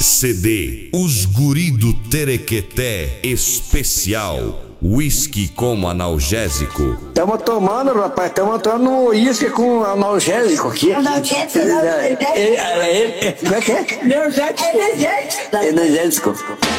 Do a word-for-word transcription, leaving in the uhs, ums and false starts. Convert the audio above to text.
C D Os Guri do Terequeté Especial. Whisky como analgésico. Tamo tomando, rapaz, tamo tomando uísque com analgésico aqui. Analgésico. Como é que é? Energético. Energético.